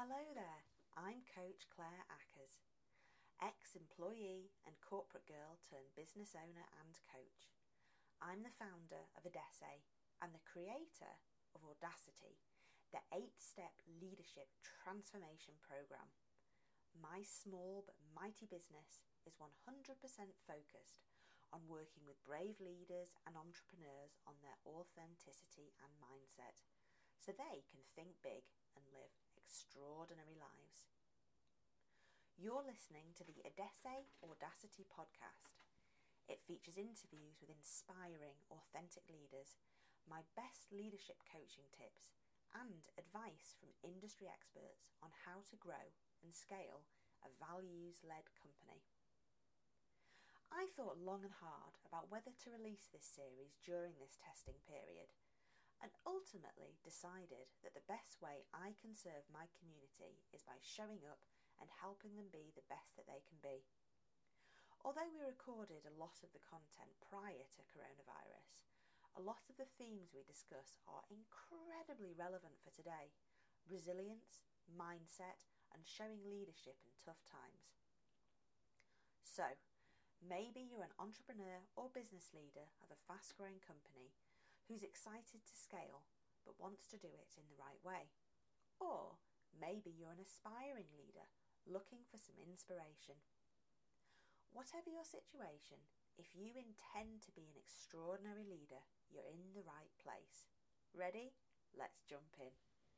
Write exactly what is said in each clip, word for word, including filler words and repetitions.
Hello there, I'm Coach Claire Ackers, ex-employee and corporate girl turned business owner and coach. I'm the founder of Odesse and the creator of Audacity, the eight-step leadership transformation program. My small but mighty business is one hundred percent focused on working with brave leaders and entrepreneurs on their authenticity and mindset, so they can think big and live extraordinary lives. You're listening to the Odesse Audacity podcast. It features interviews with inspiring, authentic leaders, my best leadership coaching tips, and advice from industry experts on how to grow and scale a values-led company. I thought long and hard about whether to release this series during this testing period, and ultimately decided that the best way I can serve my community is by showing up and helping them be the best that they can be. Although we recorded a lot of the content prior to coronavirus, a lot of the themes we discuss are incredibly relevant for today: resilience, mindset, and showing leadership in tough times. So, maybe you're an entrepreneur or business leader of a fast-growing company who's excited to scale but wants to do it in the right way. Or maybe you're an aspiring leader looking for some inspiration. Whatever your situation, if you intend to be an extraordinary leader, you're in the right place. Ready? Let's jump in.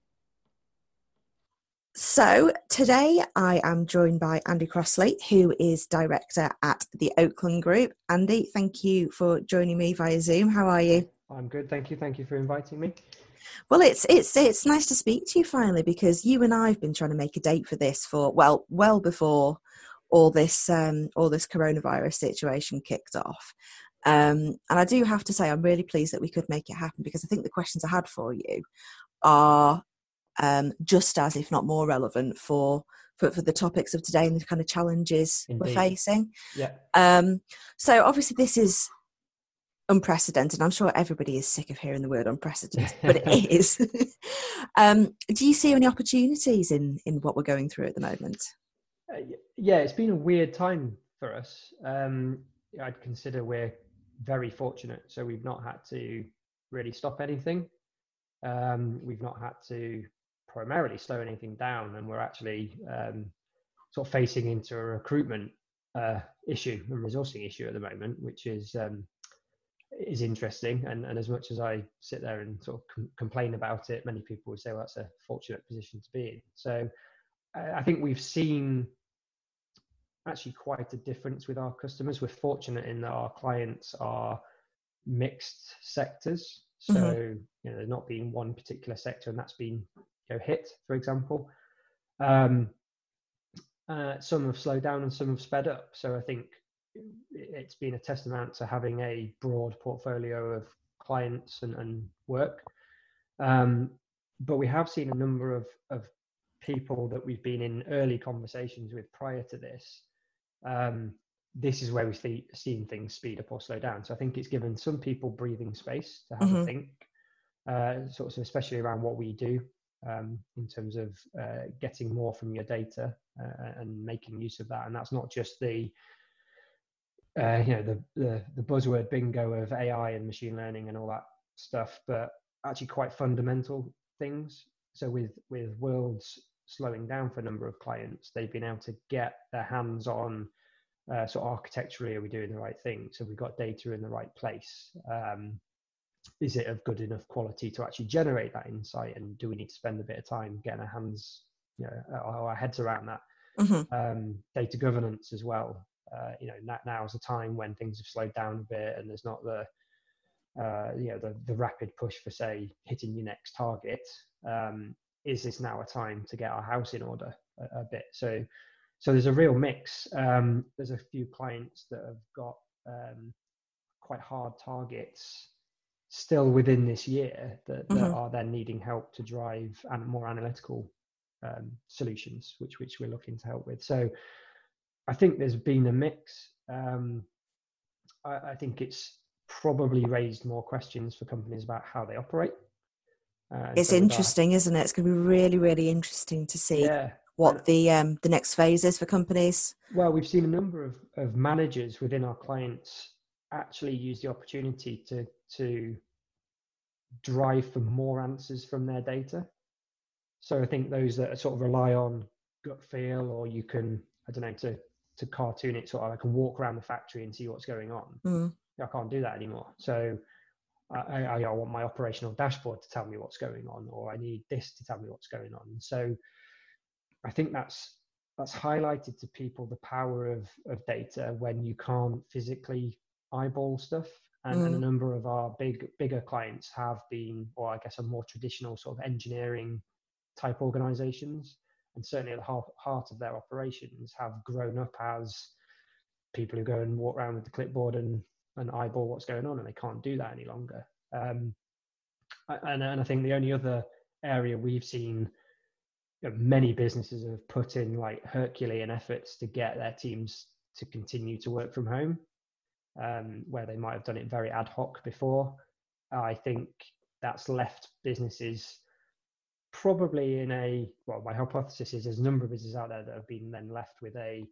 So today I am joined by Andy Crossley, who is director at the Oakland Group. Andy, thank you for joining me via Zoom. How are you? I'm good, thank you. Thank you for inviting me. Well, it's it's it's nice to speak to you finally, because you and I have been trying to make a date for this for well well before all this um, all this coronavirus situation kicked off. Um, and I do have to say I'm really pleased that we could make it happen, because I think the questions I had for you are um, just as, if not more relevant for, for, for the topics of today and the kind of challenges Indeed. we're facing. Yeah. Um, so obviously this is unprecedented. I'm sure everybody is sick of hearing the word unprecedented, but it is. um, do you see any opportunities in, in what we're going through at the moment? Uh, yeah, it's been a weird time for us. Um, I'd consider we're very fortunate. So we've not had to really stop anything. Um, we've not had to primarily slow anything down, and we're actually um, sort of facing into a recruitment uh, issue and resourcing issue at the moment, which is um, is interesting. And, and as much as I sit there and sort of com- complain about it, many people would say, well, that's a fortunate position to be in. So I, I think we've seen actually quite a difference with our customers. We're fortunate in that our clients are mixed sectors. So, mm-hmm. you know, there's not been one particular sector and that's been, you know, hit, for example. Um, uh, some have slowed down and some have sped up. So I think it's been a testament to having a broad portfolio of clients and, and work. Um, but we have seen a number of, of people that we've been in early conversations with prior to this. Um, this is where we've see, seen things speed up or slow down. So I think it's given some people breathing space to have mm-hmm. a think, uh, sort of especially around what we do um, in terms of uh, getting more from your data uh, and making use of that. And that's not just the Uh, you know, the, the the buzzword bingo of A I and machine learning and all that stuff, but actually quite fundamental things. So with with worlds slowing down for a number of clients, they've been able to get their hands on uh, so architecturally, are we doing the right thing? So we've got data in the right place. Um, is it of good enough quality to actually generate that insight? And do we need to spend a bit of time getting our hands, you know, our, our heads around that? Mm-hmm. Um, data governance as well. Uh, you know, now is a time when things have slowed down a bit and there's not the, uh, you know, the, the rapid push for, say, hitting your next target. Um, is this now a time to get our house in order a, a bit? So, so there's a real mix. Um, there's a few clients that have got um, quite hard targets still within this year that, that mm-hmm. are then needing help to drive and more analytical um, solutions, which which we're looking to help with. So I think there's been a mix. Um, I, I think it's probably raised more questions for companies about how they operate. Uh, and It's so with our, interesting, isn't it? It's going to be really, really interesting to see yeah, what and, the um, the next phase is for companies. well, we've seen a number of, of managers within our clients actually use the opportunity to to drive for more answers from their data. So I think those that sort of rely on gut feel, or you can, I don't know, to to cartoon it, sort of, I can walk around the factory and see what's going on. Mm. I can't do that anymore. So I, I, I want my operational dashboard to tell me what's going on, or I need this to tell me what's going on. So I think that's that's highlighted to people the power of of data when you can't physically eyeball stuff. And, Mm. and a number of our big bigger clients have been, or I guess, a more traditional sort of engineering type organizations, and certainly at the heart, heart of their operations have grown up as people who go and walk around with the clipboard and, and eyeball what's going on, and they can't do that any longer. Um, and, and I think the only other area we've seen, you know, many businesses have put in like Herculean efforts to get their teams to continue to work from home, um, where they might have done it very ad hoc before. I think that's left businesses probably in a, well, my hypothesis is there's a number of businesses out there that have been then left with a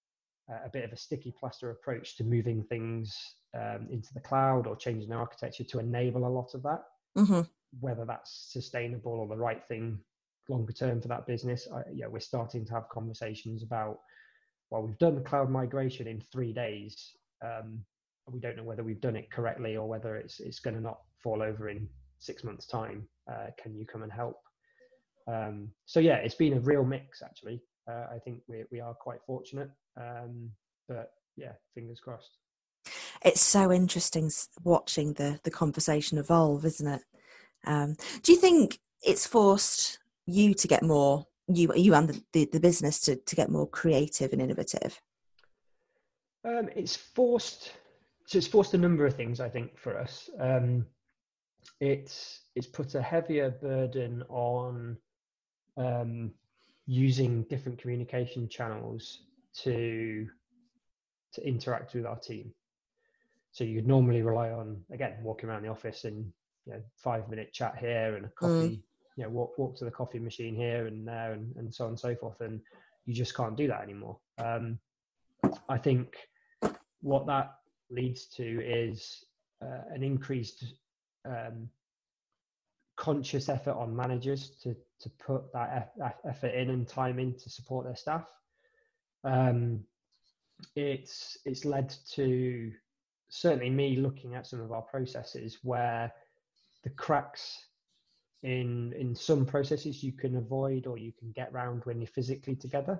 a bit of a sticky plaster approach to moving things um, into the cloud or changing their architecture to enable a lot of that. Mm-hmm. Whether that's sustainable or the right thing longer term for that business, I, yeah, we're starting to have conversations about, well, we've done the cloud migration in three days. Um, we don't know whether we've done it correctly or whether it's it's going to not fall over in six months' time. Uh, can you come and help? Um, so yeah, it's been a real mix actually. Uh, I think we we are quite fortunate, um, but yeah, fingers crossed. It's so interesting watching the the conversation evolve, isn't it? Um, do you think it's forced you to get more, you you and the, the, the business to, to get more creative and innovative? Um, it's forced. So it's forced a number of things, I think, for us. Um, it's it's put a heavier burden on um, using different communication channels to to interact with our team. So you'd normally rely on, again, walking around the office and, you know, five minute chat here and a coffee, mm. you know, walk walk to the coffee machine here and there and, and so on and so forth. And you just can't do that anymore. Um, I think what that leads to is uh, an increased um, conscious effort on managers to to put that effort in and time in to support their staff. Um, it's it's led to certainly me looking at some of our processes where the cracks in in some processes you can avoid or you can get round when you're physically together.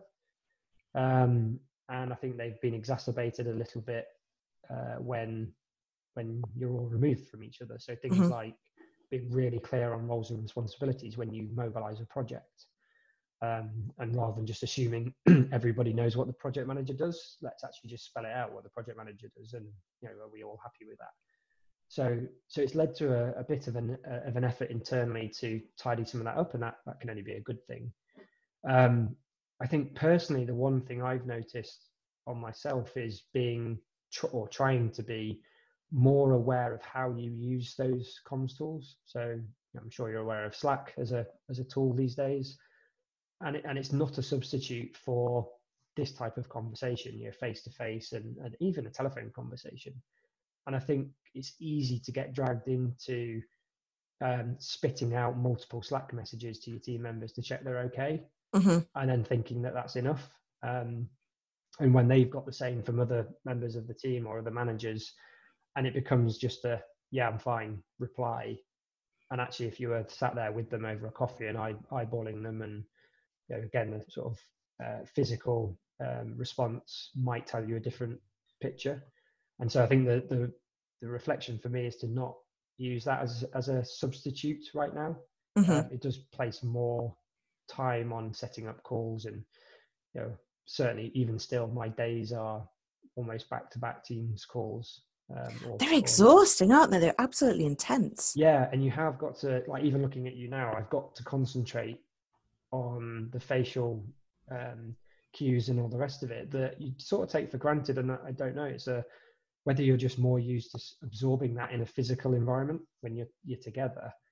Um, and I think they've been exacerbated a little bit uh, when when you're all removed from each other. So things mm-hmm. like being really clear on roles and responsibilities when you mobilize a project. Um, and rather than just assuming everybody knows what the project manager does, let's actually just spell it out what the project manager does, and, you know, are we all happy with that? So, so it's led to a, a bit of an uh, of an effort internally to tidy some of that up, and that that can only be a good thing. Um, I think personally, the one thing I've noticed on myself is being tr- or trying to be more aware of how you use those comms tools. So I'm sure you're aware of Slack as a as a tool these days. And, it, and it's not a substitute for this type of conversation, you know, face-to-face and, and even a telephone conversation. And I think it's easy to get dragged into um, spitting out multiple Slack messages to your team members to check they're okay, mm-hmm. and then thinking that that's enough. Um, and when they've got the same from other members of the team or other managers, and it becomes just a, yeah, I'm fine reply. And actually, if you were sat there with them over a coffee and eye, eyeballing them and, you know, again, the sort of uh, physical um, response might tell you a different picture. And so I think the, the the reflection for me is to not use that as as a substitute right now. Mm-hmm. Um, it does place more time on setting up calls, and, you know, certainly even still, my days are almost back-to-back Teams calls. Um, or, They're exhausting, or, aren't they? They're absolutely intense. Yeah, and you have got to, like, even looking at you now, I've got to concentrate on the facial um, cues and all the rest of it that you sort of take for granted. And I don't know, it's a, whether you're just more used to absorbing that in a physical environment when you're, you're together,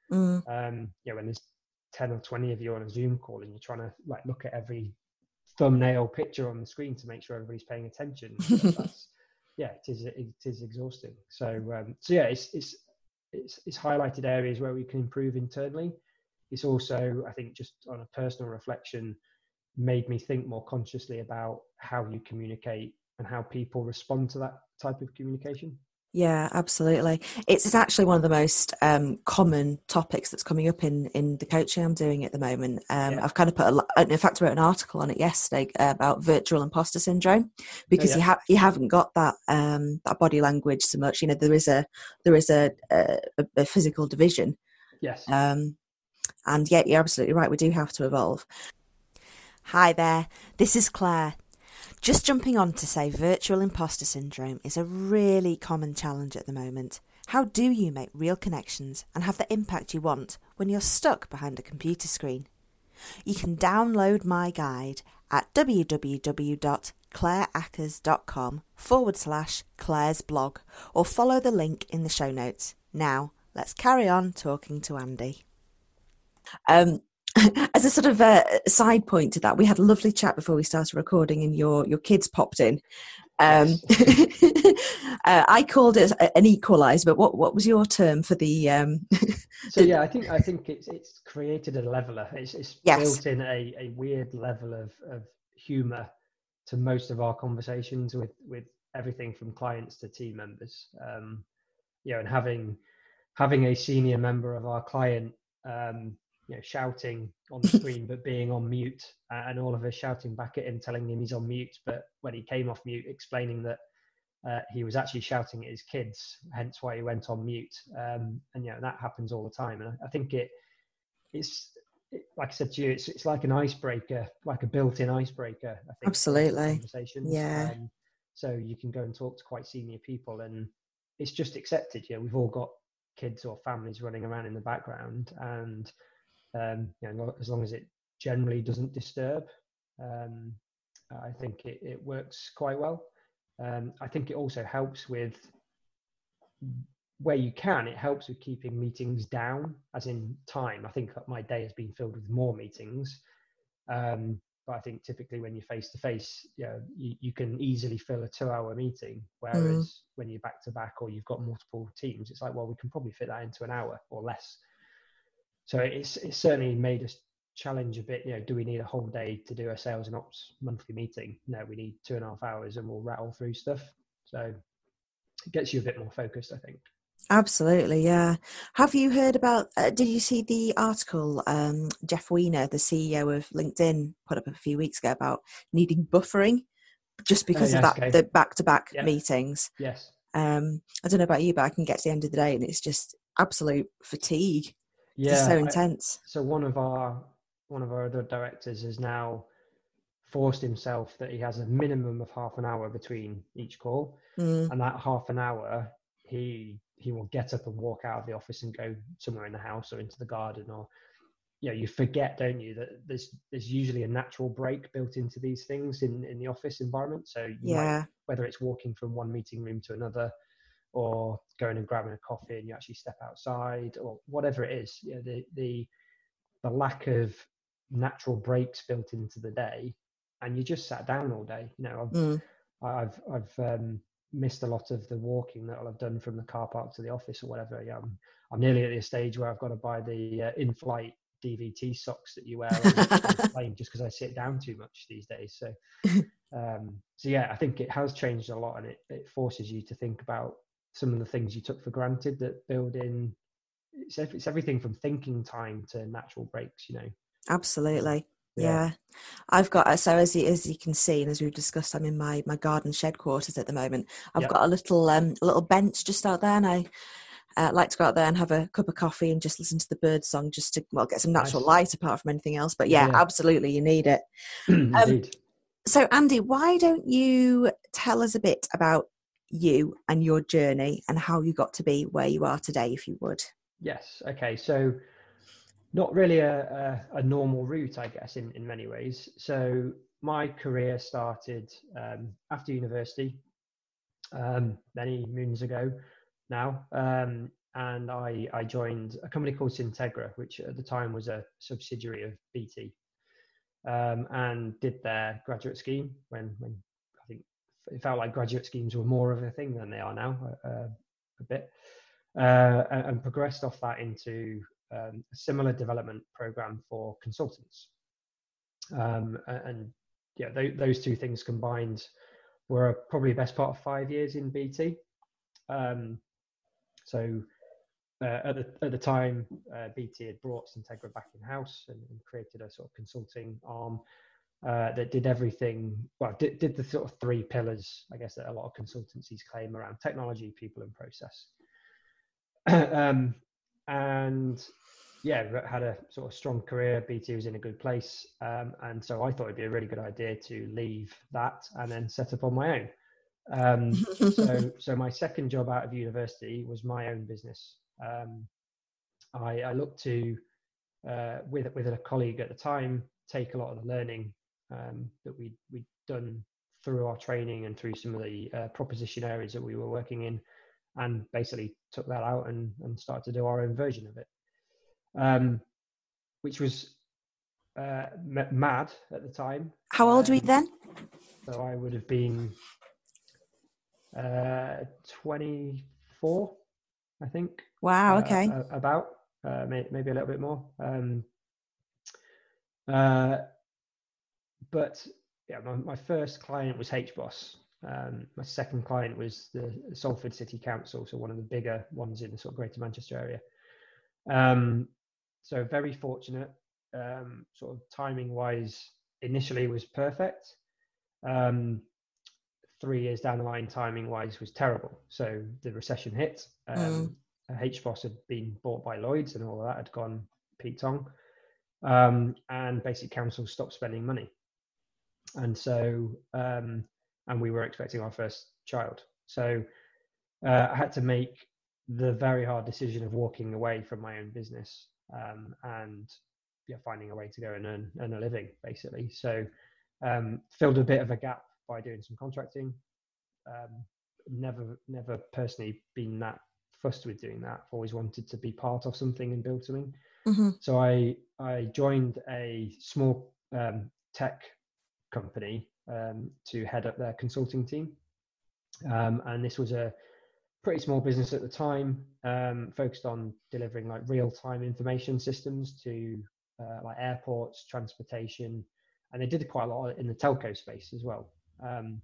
Mm. Um, you know, when there's ten or twenty of you on a Zoom call and you're trying to like look at every thumbnail picture on the screen to make sure everybody's paying attention. That, that's yeah, it is it is exhausting. So um, so yeah, it's it's it's it's highlighted areas where we can improve internally. It's also, I think, just on a personal reflection, made me think more consciously about how you communicate and how people respond to that type of communication. Yeah, absolutely. It's, it's actually one of the most um, common topics that's coming up in, in the coaching I'm doing at the moment. Um, Yeah. I've kind of put, a, in fact, I wrote an article on it yesterday about virtual imposter syndrome, because Oh, yeah. you have you haven't got that um, that body language so much. You know, there is a there is a a, a physical division. Yes. Um, and yet, you're absolutely right. We do have to evolve. Hi there. This is Claire. Just jumping on to say virtual imposter syndrome is a really common challenge at the moment. How do you make real connections and have the impact you want when you're stuck behind a computer screen? You can download my guide at www.claireackers.com forward slash Claire's blog or follow the link in the show notes. Now, let's carry on talking to Andy. Um, As a sort of a side point to that, we had a lovely chat before we started recording, and your your kids popped in. Um, Yes. uh, I called it an equaliser, but what what was your term for the? Um, so yeah, I think I think it's it's created a leveler. It's it's yes. built in a, a weird level of of humour to most of our conversations with with everything from clients to team members. Um, you know, and having having a senior member of our client. Um, you know, shouting on the screen but being on mute, and all of us shouting back at him, telling him he's on mute, but when he came off mute, explaining that uh, he was actually shouting at his kids, hence why he went on mute. Um, and you know, that happens all the time. And I, I think it it's it, like I said to you, it's it's like an icebreaker, like a built-in icebreaker. I think Absolutely. conversations. Yeah. Um, so you can go and talk to quite senior people, and it's just accepted. You know, we've all got kids or families running around in the background, and Um, you know, as long as it generally doesn't disturb, um, I think it, it works quite well. Um, I think it also helps with where you can. It helps with keeping meetings down, as in time. I think my day has been filled with more meetings, um, but I think typically when you're face to face, you know, you, you can easily fill a two-hour meeting. Whereas mm. when you're back to back or you've got multiple teams, it's like, well, we can probably fit that into an hour or less. So it's it's certainly made us challenge a bit. You know, do we need a whole day to do a sales and ops monthly meeting? No, we need two and a half hours, and we'll rattle through stuff. So it gets you a bit more focused, I think. Absolutely, yeah. Have you heard about? Uh, did you see the article um, Jeff Weiner, the C E O of LinkedIn, put up a few weeks ago about needing buffering just because oh, yes, of that okay. the back-to-back yeah. meetings? Yes. Um, I don't know about you, but I can get to the end of the day and it's just absolute fatigue. Yeah, it's so I, intense. so one of our one of our other directors has now forced himself that he has a minimum of half an hour between each call, mm. and that half an hour he he will get up and walk out of the office and go somewhere in the house or into the garden, or you know, you forget, don't you, that there's there's usually a natural break built into these things in in the office environment. So you yeah might, whether it's walking from one meeting room to another, or going and grabbing a coffee and you actually step outside, or whatever it is, you know, the the the lack of natural breaks built into the day, and you just sat down all day. You know, I've mm. I've I've um, missed a lot of the walking that I'll have done from the car park to the office or whatever. Yeah, I'm I'm nearly at the stage where I've got to buy the uh, in-flight D V T socks that you wear on, on the plane, just because I sit down too much these days. So, um, so yeah, I think it has changed a lot, and it, it forces you to think about some of the things you took for granted that build in. It's, it's everything from thinking time to natural breaks, you know. Absolutely. Yeah. yeah. I've got, so as you, as you can see, and as we've discussed, I'm in my, my garden shed quarters at the moment. I've Yep. got a little, um, a little bench just out there, and I uh, like to go out there and have a cup of coffee and just listen to the bird song, just to, well, get some natural Nice. light apart from anything else. But yeah, yeah. absolutely. You need it. Indeed. Um, so Andy, why don't you tell us a bit about you and your journey and how you got to be where you are today, if you would? Yes. Okay. So not really a, a, a normal route, I guess, in, in many ways. So my career started um, after university, um, many moons ago now. Um, and I, I joined a company called Syntegra, which at the time was a subsidiary of B T, um, and did their graduate scheme when, when I think it felt like graduate schemes were more of a thing than they are now, uh, a bit, uh, and, and progressed off that into um, a similar development program for consultants. Um, and yeah, th- those two things combined were probably the best part of five years in B T. Um, so uh, at the at the time, uh, B T had brought Syntegra back in house and, and created a sort of consulting arm uh, that did everything. Well, did, did the sort of three pillars, I guess, that a lot of consultancies claim around technology, people, and process. um, and yeah, had a sort of strong career. B T was in a good place, um, and so I thought it'd be a really good idea to leave that and then set up on my own. Um, so, so my second job out of university was my own business. Um, I, I looked to, uh, with with a colleague at the time, take a lot of the learning um, that we we'd done through our training and through some of the uh, proposition areas that we were working in, and basically took that out and, and started to do our own version of it, um, which was uh, m- mad at the time. How old um, were you then? So I would have been uh, twenty-four, I think. Wow. Uh, Okay. uh, about uh, may, maybe a little bit more. Um, uh, but yeah, my, my first client was H B O S. Um, my second client was the Salford City Council, so one of the bigger ones in the sort of Greater Manchester area. Um, so very fortunate. Um, sort of timing wise, initially was perfect. Um, three years down the line, timing wise, was terrible. So the recession hit. Um, mm. H B O S had been bought by Lloyds, and all of that had gone Pete Tong. Um, and basic council stopped spending money. And so, um, and we were expecting our first child. So uh, I had to make the very hard decision of walking away from my own business um, and yeah, finding a way to go and earn, earn a living, basically. So um, filled a bit of a gap by doing some contracting. Um, never, never personally been that fussed with doing that. Always wanted to be part of something and build something. Mm-hmm. So I, I joined a small um, tech company um, to head up their consulting team. Um, and this was a pretty small business at the time, um, focused on delivering like real-time information systems to uh, like airports, transportation, and they did quite a lot in the telco space as well. Um,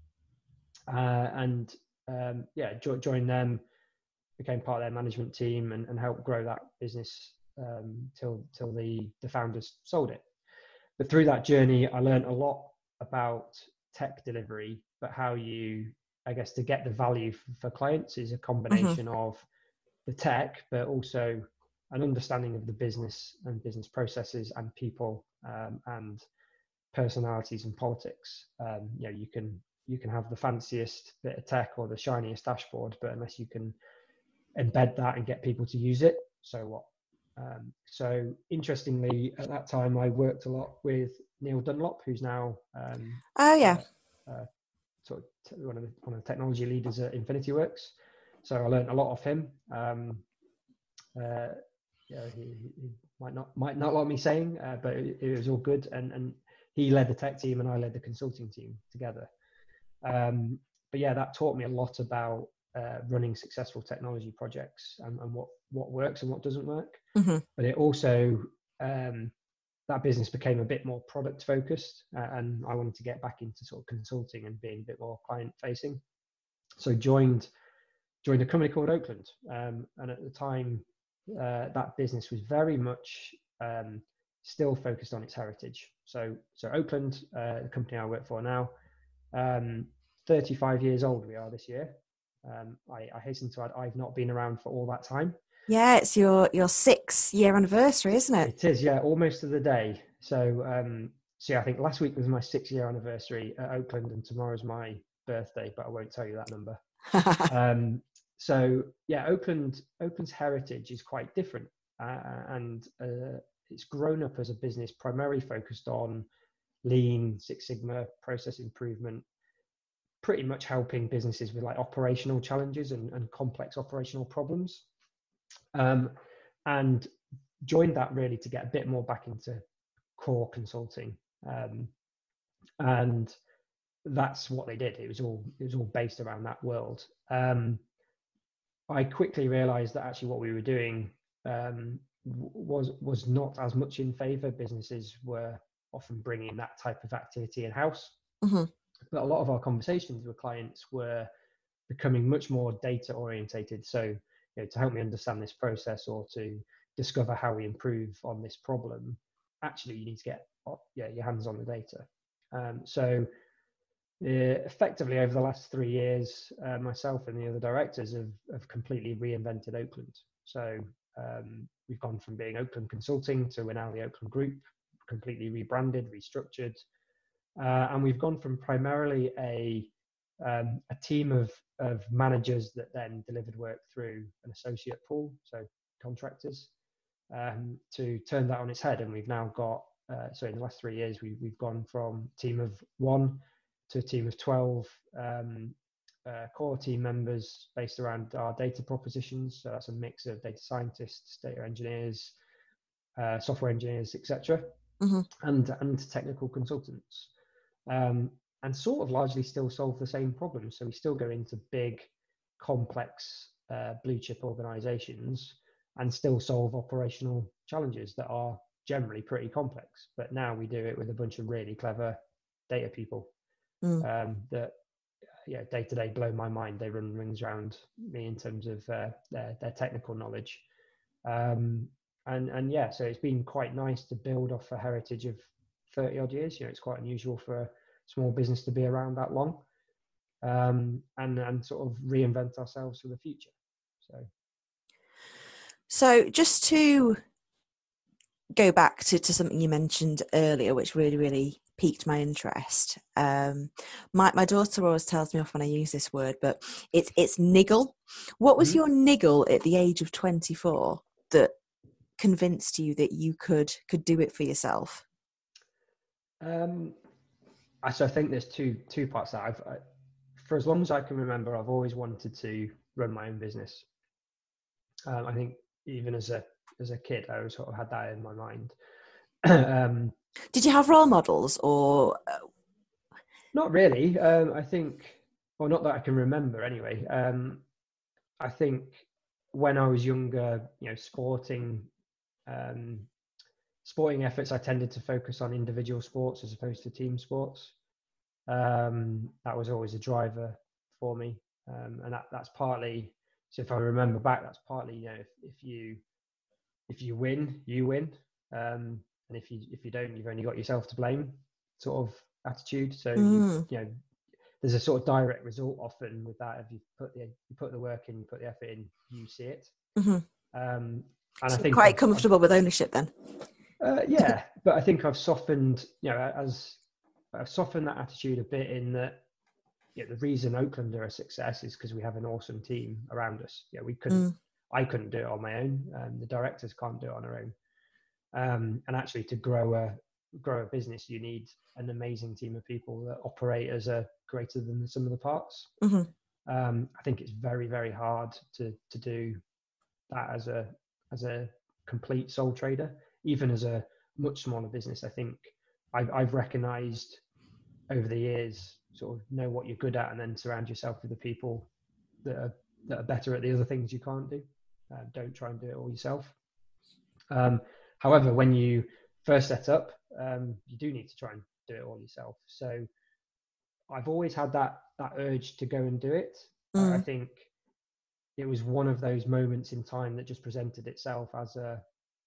uh, and um, yeah, jo- joined them, became part of their management team, and, and helped grow that business um, till till the the founders sold it. But through that journey, I learned a lot about tech delivery, but how you, I guess, to get the value for, for clients is a combination mm-hmm. of the tech, but also an understanding of the business and business processes and people um, and personalities and politics. Um, you know, you can you can have the fanciest bit of tech or the shiniest dashboard, but unless you can embed that and get people to use it, so what? Um, so interestingly, at that time, I worked a lot with Neil Dunlop, who's now um, oh yeah, uh, uh, sort of t- one of the one of the technology leaders at Infinity Works. So I learned a lot of him. Um, uh, yeah, he, he might not might not like me saying, uh, but it, it was all good. And and he led the tech team, and I led the consulting team together. Um, but yeah, that taught me a lot about uh, running successful technology projects and, and what what works and what doesn't work. Mm-hmm. But it also um, that business became a bit more product focused, uh, and I wanted to get back into sort of consulting and being a bit more client facing. So joined joined a company called Oakland, um, and at the time uh, that business was very much um, still focused on its heritage. So so Oakland, uh, the company I work for now, um, thirty-five years old we are this year. Um, I, I hasten to add, I've not been around for all that time. Yeah, it's your your six year anniversary, isn't it? It is, yeah, almost to the day. So, um, so yeah, I think last week was my six year anniversary at Oakland, and tomorrow's my birthday, but I won't tell you that number. um, so yeah, Oakland Oakland's heritage is quite different, uh, and uh, it's grown up as a business primarily focused on Lean, Six Sigma, process improvement, pretty much helping businesses with like operational challenges and, and complex operational problems. um, and joined that really to get a bit more back into core consulting. Um, and that's what they did. It was all it was all based around that world. Um, I quickly realised that actually what we were doing um, was was not as much in favour. Businesses were often bringing that type of activity in house, Mm-hmm. but a lot of our conversations with clients were becoming much more data orientated. So, you know, to help me understand this process or to discover how we improve on this problem, actually you need to get yeah your hands on the data. Um, so. Uh, effectively, over the last three years, uh, myself and the other directors have, have completely reinvented Oakland. So um, we've gone from being Oakland Consulting to we're now the Oakland Group, completely rebranded, restructured, uh, and we've gone from primarily a um, a team of of managers that then delivered work through an associate pool, so contractors, um, to turn that on its head, and we've now got uh, so in the last three years we, we've gone from a team of one to a team of twelve um, uh, core team members based around our data propositions. So that's a mix of data scientists, data engineers, uh, software engineers, et cetera, Mm-hmm. and and technical consultants, um, and sort of largely still solve the same problems. So we still go into big, complex uh, blue chip organisations and still solve operational challenges that are generally pretty complex. But now we do it with a bunch of really clever data people. Mm. Um, that yeah day to day blow my mind. They run rings around me in terms of uh, their their technical knowledge, um, and and yeah, so it's been quite nice to build off a heritage of thirty odd years. You know, it's quite unusual for a small business to be around that long, um, and and sort of reinvent ourselves for the future. So, so just to go back to, to something you mentioned earlier, which really, really piqued my interest. Um, my, my daughter always tells me off when I use this word, but it's it's niggle. What was mm-hmm. your niggle at the age of twenty-four that convinced you that you could could do it for yourself? Um, I, so I think there's two two parts that I've, I, for as long as I can remember, I've always wanted to run my own business. Um, I think even as a as a kid, I always sort of had that in my mind. um, Did you have role models or? Not really. Um, I think, well, not that I can remember anyway. Um, I think when I was younger, you know, sporting, um, sporting efforts, I tended to focus on individual sports as opposed to team sports. Um, that was always a driver for me, um, and that, that's partly. So if I remember back, that's partly, you know, if, if you if you win, you win, um, and if you if you don't, you've only got yourself to blame, sort of attitude. So Mm. you you know. There's a sort of direct result often with that. If you put the you put the work in, you put the effort in, you see it. Mm-hmm. Um, and so I think quite I've, comfortable I've, with ownership then. Uh, yeah, but I think I've softened, you know, as I've softened that attitude a bit in that, you know, the reason Oakland are a success is because we have an awesome team around us. Yeah, we couldn't, Mm. I couldn't do it on my own. Um, the directors can't do it on their own. Um, and actually, to grow a grow a business, you need an amazing team of people that operate as a greater than the sum of the parts. Mm-hmm. Um, I think it's very, very hard to to do that as a as a complete sole trader. Even as a much smaller business, I think I've, I've recognized over the years, sort of know what you're good at and then surround yourself with the people that are, that are better at the other things you can't do. Uh, don't try and do it all yourself. Um, however, when you first set up, um, you do need to try and do it all yourself. So I've always had that that urge to go and do it. Mm. I, I think it was one of those moments in time that just presented itself as a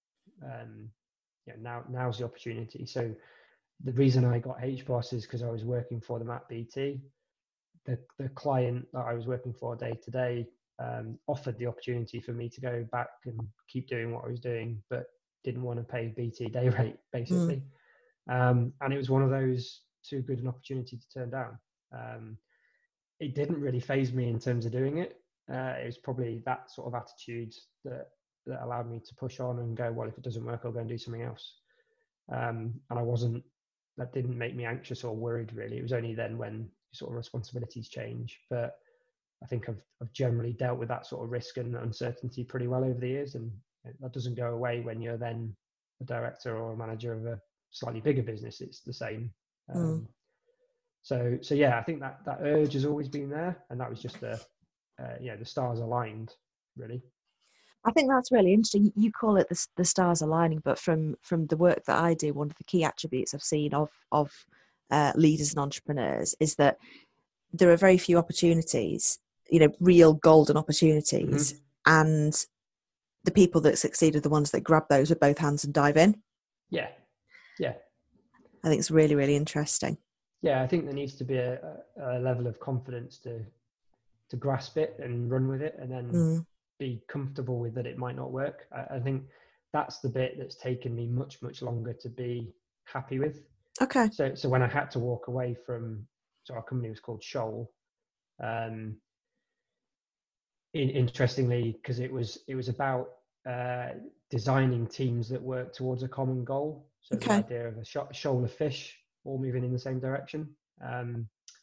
um, you know, now now's the opportunity. So the reason I got H B O S is because I was working for them at B T. The the client that I was working for day to day um, offered the opportunity for me to go back and keep doing what I was doing, but didn't want to pay B T day rate basically. Mm. Um, and it was one of those too good an opportunity to turn down. Um, it didn't really faze me in terms of doing it. Uh, it was probably that sort of attitude that that allowed me to push on and go, well, if it doesn't work, I'll go and do something else. Um, and I wasn't, that didn't make me anxious or worried really. It was only then when sort of responsibilities change. But I think I've, I've generally dealt with that sort of risk and uncertainty pretty well over the years, and that doesn't go away when you're then a director or a manager of a slightly bigger business. It's the same. Um, Mm. so so yeah, I think that that urge has always been there, and that was just a uh, you know, the stars aligned, really. I think that's really interesting. You call it the, the stars aligning, but from from the work that I do, one of the key attributes I've seen of of uh, leaders and entrepreneurs is that there are very few opportunities, you know, real golden opportunities, Mm-hmm. and the people that succeed are the ones that grab those with both hands and dive in. Yeah, yeah. I think it's really, really interesting. Yeah, I think there needs to be a, a level of confidence to to grasp it and run with it, and then Mm. be comfortable with that it might not work. I, I think that's the bit that's taken me much, much longer to be happy with. Okay. So, so when I had to walk away from, so our company was called Shoal. Um, in, interestingly, because it was it was about uh, designing teams that work towards a common goal. So Okay. the idea of a sh- shoal of fish all moving in the same direction, um,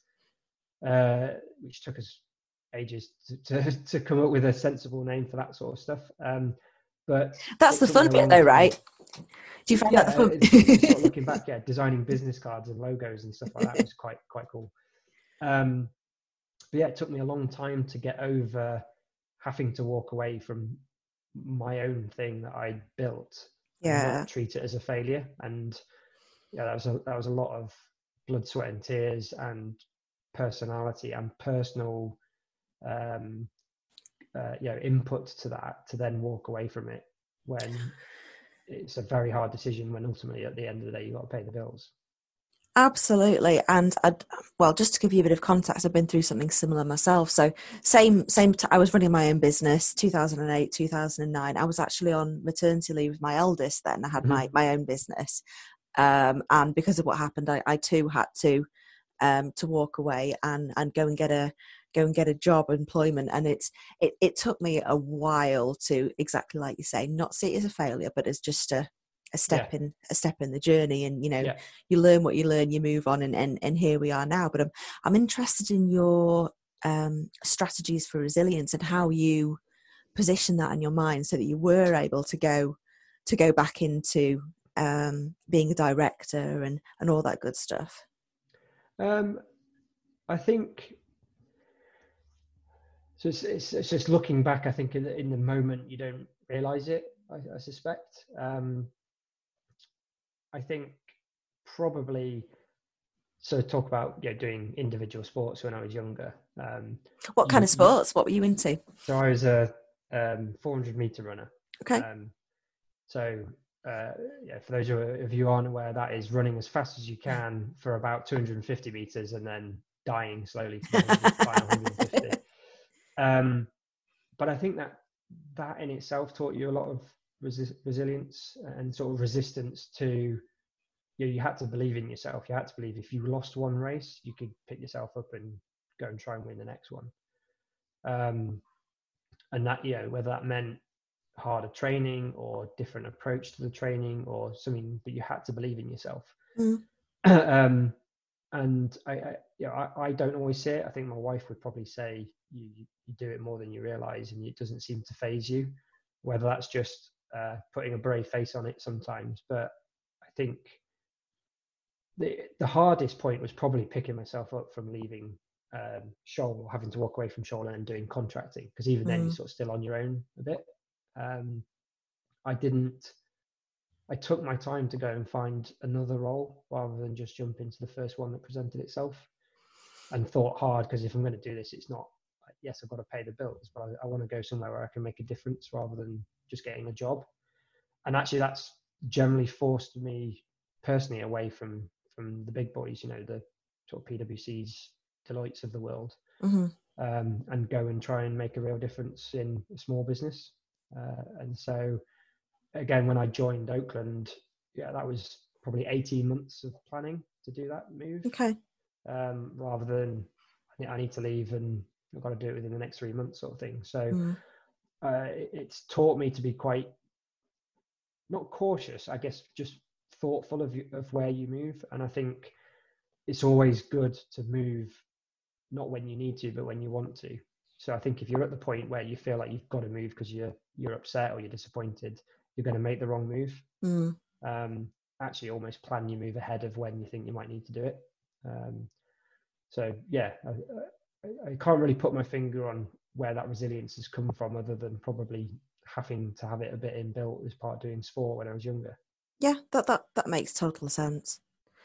uh, which took us ages to, to, to come up with a sensible name for that sort of stuff. Um, but that's the fun bit, though, time. Right? Do you find Yeah, that the fun? it's, it's sort of looking back, yeah, designing business cards and logos and stuff like that was quite quite cool. Um, but yeah, it took me a long time to get over having to walk away from my own thing that I built and Yeah. not treat it as a failure. And yeah, that was a, that was a lot of blood, sweat, and tears, and personality and personal, um, uh, you know, input to that to then walk away from it when it's a very hard decision. When ultimately, at the end of the day, you got to pay the bills. Absolutely. And I'd, well, just to give you a bit of context, I've been through something similar myself. So same, same, t- I was running my own business, two thousand eight, two thousand nine. I was actually on maternity leave with my eldest then. I had Mm-hmm. my, my own business. Um, and because of what happened, I, I too had to, um, to walk away and, and go and get a, go and get a job, employment. And it's, it, it took me a while to, exactly like you say, not see it as a failure, but as just a, a step Yeah. in a step in the journey, and you know, Yeah. you learn what you learn, you move on, and and, and here we are now. But I'm I'm interested in your um strategies for resilience and how you position that in your mind so that you were able to go to go back into um being a director and and all that good stuff. Um, I think so. It's, it's, it's just looking back. I think in the, in the moment you don't realize it. I, I suspect. Um, I think probably. So talk about, you know, doing individual sports when I was younger. Um, What kind you, of you, sports? What were you into? so I was a um, four hundred meter runner. Okay. Um, so uh, yeah, for those of you who aren't aware, that is running as fast as you can for about two hundred fifty meters and then dying slowly for the final one hundred fifty. Um, but I think that that in itself taught you a lot of resi- resilience and sort of resistance to. You, know, you had to believe in yourself. You had to believe if you lost one race, you could pick yourself up and go and try and win the next one. Um, and that, you know, whether that meant harder training or different approach to the training or something, but you had to believe in yourself. Mm. um, and I, I, you know, I, I don't always say it. I think my wife would probably say you, you do it more than you realize, and it doesn't seem to phase you. Whether that's just uh, putting a brave face on it sometimes, but I think. The, the hardest point was probably picking myself up from leaving um, Shoal, having to walk away from Shoal and doing contracting, because even mm. then you're sort of still on your own a bit. Um, I didn't, I took my time to go and find another role rather than just jump into the first one that presented itself, and thought hard, because if I'm going to do this, it's not, yes, I've got to pay the bills, but I, I want to go somewhere where I can make a difference rather than just getting a job. And actually that's generally forced me personally away from from the big boys, you know, the sort of P W Cs, Deloittes of the world, mm-hmm. um, and go and try and make a real difference in a small business. Uh, and so, again, when I joined Oakland, yeah, that was probably eighteen months of planning to do that move. Okay. Um, rather than, I think I need to leave and I've got to do it within the next three months sort of thing. So mm. uh, it's taught me to be quite, not cautious, I guess, just thoughtful of you, of where you move. And I think it's always good to move, not when you need to, but when you want to. So I think if you're at the point where you feel like you've got to move because you're you're upset or you're disappointed, you're going to make the wrong move. Mm. Um, actually, almost plan your move ahead of when you think you might need to do it. Um, so yeah, I, I, I can't really put my finger on where that resilience has come from, other than probably having to have it a bit inbuilt as part of doing sport when I was younger. Yeah, that that that makes total sense.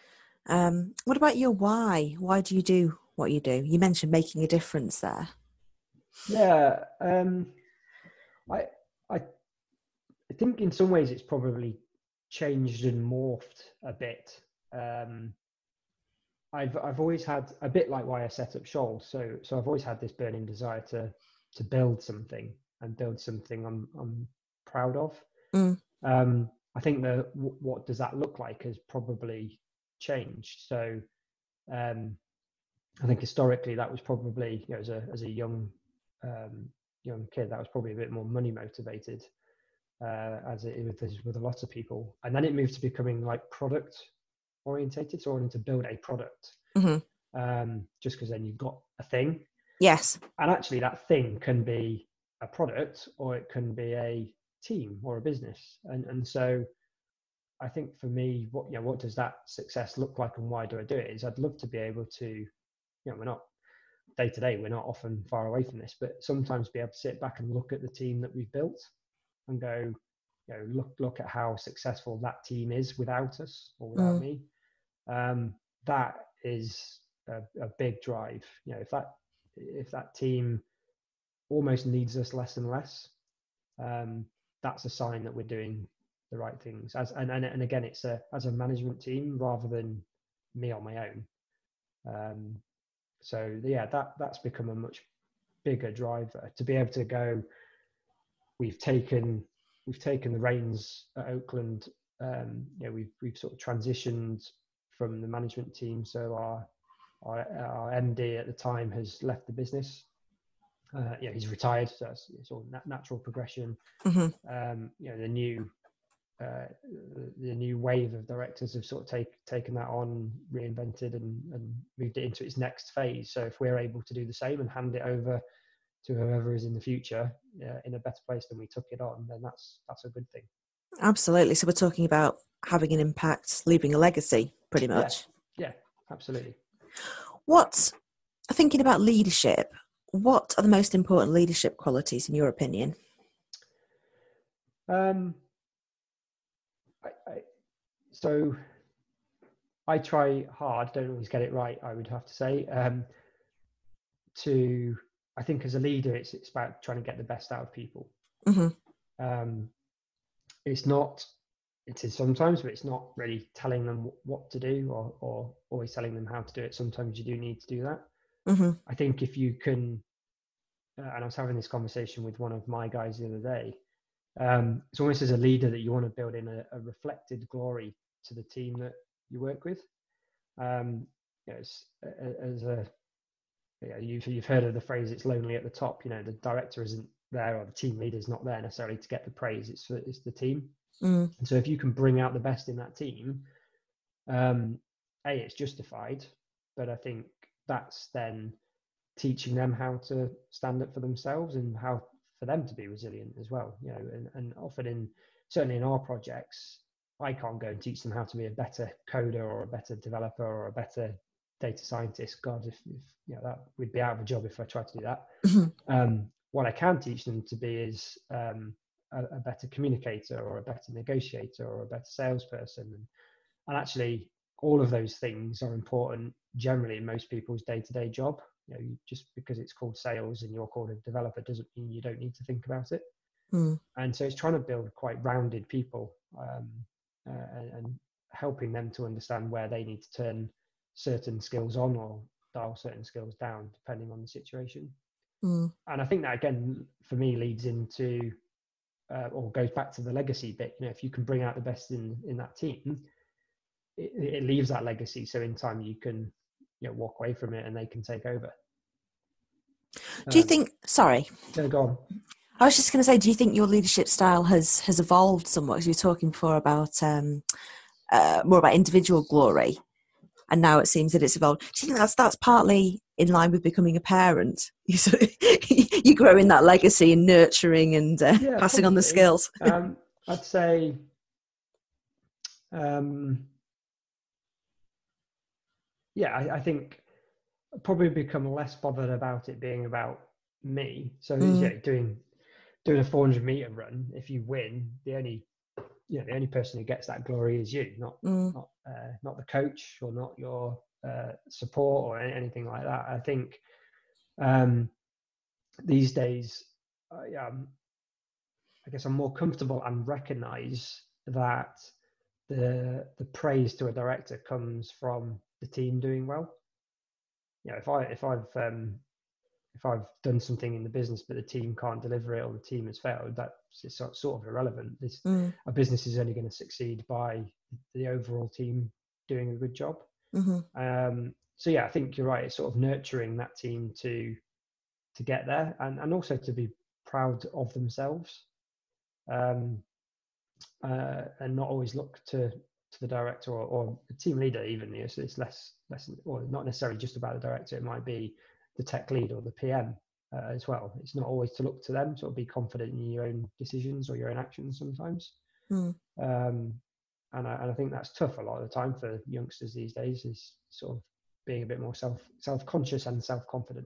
Um, what about your why? Why do you do what you do? You mentioned making a difference there. Yeah, um, I, I, I think in some ways it's probably changed and morphed a bit. Um, I've I've always had a bit like why I set up Shoal. So so I've always had this burning desire to to build something and build something I'm I'm proud of. Mm. Um, I think the w- what does that look like has probably changed. So um, I think historically that was probably, you know, as a as a young um, young kid, that was probably a bit more money motivated, uh, as it is with a lot of people. And then it moved to becoming like product orientated, so I wanted to build a product, Mm-hmm. um, just because then you've got a thing. Yes. And actually that thing can be a product, or it can be a team or a business. And and so I think for me, what you know, what does that success look like, and why do I do it? Is I'd love to be able to, you know, we're not day to day, we're not often far away from this, but sometimes be able to sit back and look at the team that we've built and go, you know, look look at how successful that team is without us or without Mm. me. Um, that is a, a big drive. You know, if that if that team almost needs us less and less, um, that's a sign that we're doing the right things. As and, and and again, it's a as a management team rather than me on my own. Um, so yeah, that that's become a much bigger driver to be able to go. We've taken we've taken the reins at Oakland. Um, you know, we've we've sort of transitioned from the management team. So our our, our M D at the time has left the business. Uh, yeah, he's retired, so it's, it's all nat- natural progression. Mm-hmm. Um, you know, the new uh, the new wave of directors have sort of take, taken that on, reinvented, and, and moved it into its next phase. So if we're able to do the same and hand it over to whoever is in the future uh, in a better place than we took it on, then that's that's a good thing. Absolutely. So we're talking about having an impact, leaving a legacy, pretty much. Yeah, yeah, absolutely. What, thinking about leadership, what are the most important leadership qualities in your opinion? Um, I, I, so I try hard, don't always get it right, I would have to say. Um, to, I think as a leader, it's it's about trying to get the best out of people. Mm-hmm. Um, it's not, it is sometimes, but it's not really telling them what to do or, or always telling them how to do it. Sometimes you do need to do that. Mm-hmm. I think if you can, uh, and I was having this conversation with one of my guys the other day, um, it's almost as a leader that you want to build in a, a reflected glory to the team that you work with. Um, you know, as, as a, yeah, you've, you've heard of the phrase, it's lonely at the top. You know, the director isn't there, or the team leader is not there necessarily to get the praise. It's it's the team. Mm. And so if you can bring out the best in that team, um, A, it's justified, but I think that's then teaching them how to stand up for themselves and how for them to be resilient as well. You know, and, and often in, certainly in our projects, I can't go and teach them how to be a better coder or a better developer or a better data scientist. God, if, if you know, that we'd be out of a job if I tried to do that. Mm-hmm. Um, what I can teach them to be is um, a, a better communicator or a better negotiator or a better salesperson. And, and actually, all of those things are important generally in most people's day-to-day job. You know, just because it's called sales and you're called a developer doesn't mean you don't need to think about it. Mm. And so it's trying to build quite rounded people, um, uh, and, and helping them to understand where they need to turn certain skills on or dial certain skills down depending on the situation. Mm. And I think that again for me leads into uh, or goes back to the legacy bit. You know, if you can bring out the best in in that team, it, it leaves that legacy, so in time you can, you know, walk away from it and they can take over. Do you um, think, sorry, no, go on. I was just going to say, do you think your leadership style has has evolved somewhat? Because you were talking before about um, uh, more about individual glory. and now it seems that it's evolved. Do you think that's that's partly in line with becoming a parent? You sort of, you grow in that legacy and nurturing and uh, Yeah, passing on the probably. skills. um, I'd say, um, yeah, I, I think I've probably become less bothered about it being about me. So Mm. yeah, doing doing a four hundred meter run. If you win, the only you know the only person who gets that glory is you, not Mm. not uh, not the coach or not your uh, support or anything like that. I think um, these days, I, um, I guess I'm more comfortable and recognise that the the praise to a director comes from the team doing well. You know, if I if I've um, if I've done something in the business but the team can't deliver it or the team has failed, that's sort of irrelevant. This, Mm. a business is only going to succeed by the overall team doing a good job. Mm-hmm. Um, so yeah, I think you're right. It's sort of nurturing that team to to get there and, and also to be proud of themselves, um, uh, and not always look to to the director or, or the team leader even. You know, so it's less less or not necessarily just about the director. It might be the tech lead or the P M uh, as well. It's not always to look to them, sort of be confident in your own decisions or your own actions sometimes. Mm. Um, and, I, and I think that's tough a lot of the time for youngsters these days, is sort of being a bit more self self-conscious and self-confident.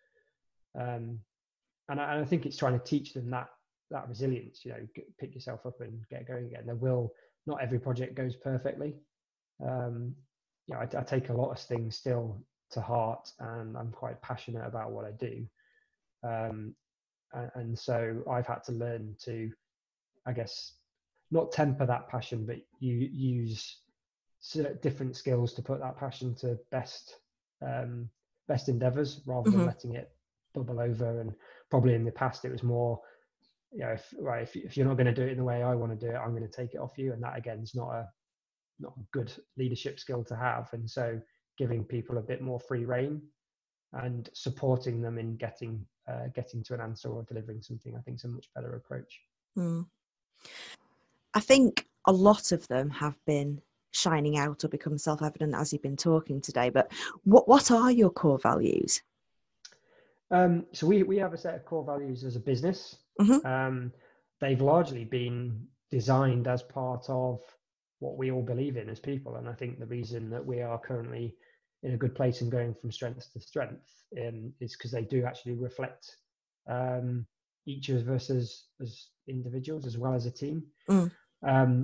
Um, and, I, and I think it's trying to teach them that that resilience, you know, get, pick yourself up and get going again. There will, not every project goes perfectly. Um, you know, I, I take a lot of things still to heart, and I'm quite passionate about what I do. Um, and, and so I've had to learn to, I guess, not temper that passion, but you use different skills to put that passion to best um, best endeavors, rather than Mm-hmm. letting it bubble over. And probably in the past it was more, you know, if, right, if, if you're not going to do it in the way I want to do it, I'm going to take it off you. And that again is not a not a good leadership skill to have. And so giving people a bit more free rein and supporting them in getting uh, getting to an answer or delivering something, I think is a much better approach. Mm. I think a lot of them have been shining out or become self-evident as you've been talking today. But what what are your core values? Um, so we we have a set of core values as a business. Mm-hmm. Um, they've largely been designed as part of what we all believe in as people, and I think the reason that we are currently in a good place and going from strength to strength um, is because they do actually reflect um, each of us as as individuals as well as a team. Mm. Um,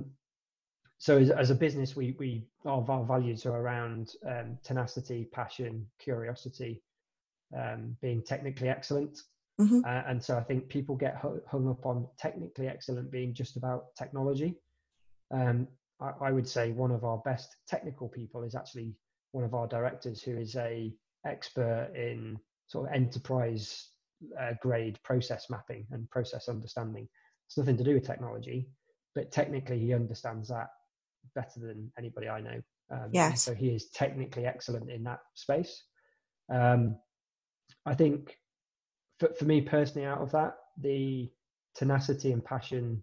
so as, as a business, we we our, our values are around um, tenacity, passion, curiosity, um, being technically excellent. Mm-hmm. Uh, and so I think people get hung up on technically excellent being just about technology. Um, I, I would say one of our best technical people is actually one of our directors, who is a expert in sort of enterprise uh, grade process mapping and process understanding. It's nothing to do with technology, but technically he understands that better than anybody I know. Um, Yes. so he is technically excellent in that space. Um, I think for, for me personally, out of that, the tenacity and passion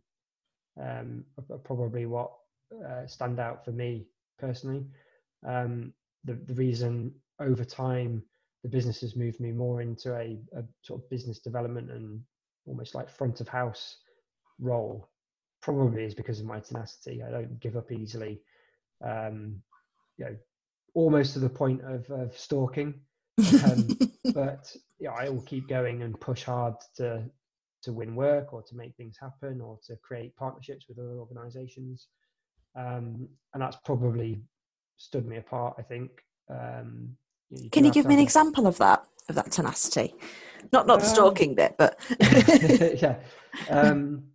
um, are probably what uh, stand out for me personally. Um, the, the reason over time the business has moved me more into a, a sort of business development and almost like front of house role probably is because of my tenacity. I don't give up easily, um, you know, almost to the point of, of stalking. Um, but yeah, I will keep going and push hard to to win work or to make things happen or to create partnerships with other organizations. Um, and that's probably stood me apart, I think. Um, you Can you give me an a, example of that, of that tenacity? Not not the um, stalking bit, but yeah. Um,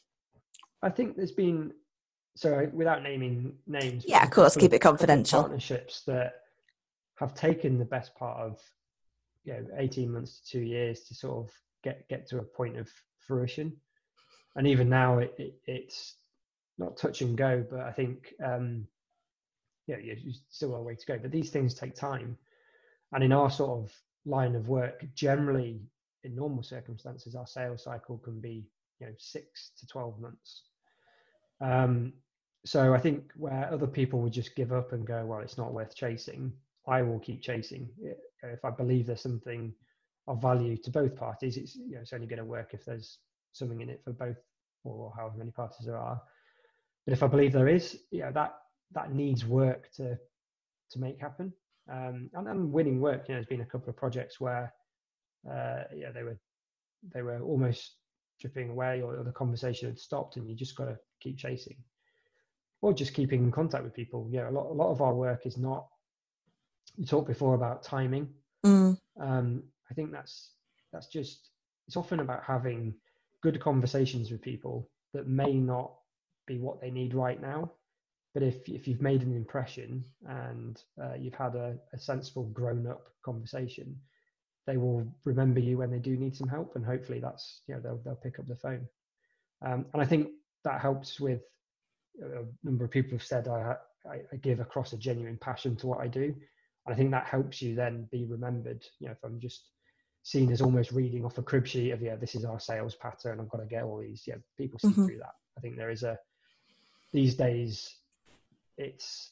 I think there's been, so without naming names, yeah, of course, keep it confidential. Partnerships that have taken the best part of, you know, eighteen months to two years to sort of get get to a point of fruition. And even now it, it it's not touch and go, but I think um yeah, you still got a way to go, but these things take time. And in our sort of line of work, generally in normal circumstances, our sales cycle can be, you know, six to twelve months. Um so I think where other people would just give up and go, well, it's not worth chasing, I will keep chasing. If I believe there's something of value to both parties, it's, you know, it's only going to work if there's something in it for both, or however many parties there are. But if I believe there is, you know, that that needs work to to make happen. Um, and, and winning work, you know, there's been a couple of projects where, uh, yeah, they were they were almost dripping away, or, or the conversation had stopped, and you just got to keep chasing, or just keeping in contact with people. Yeah, a lot a lot of our work is not. You talked before about timing. Mm. Um, I think that's that's just, it's often about having good conversations with people that may not be what they need right now, but if if you've made an impression and uh, you've had a, a sensible grown-up conversation, they will remember you when they do need some help, and hopefully that's, you know, they'll they'll pick up the phone. Um, and I think that helps with, a number of people have said I, I I give across a genuine passion to what I do, and I think that helps you then be remembered. You know, if I'm just seen as almost reading off a crib sheet of, yeah, this is our sales pattern, I've got to get all these, yeah, people see Mm-hmm. through that. I think there is a, these days, it's,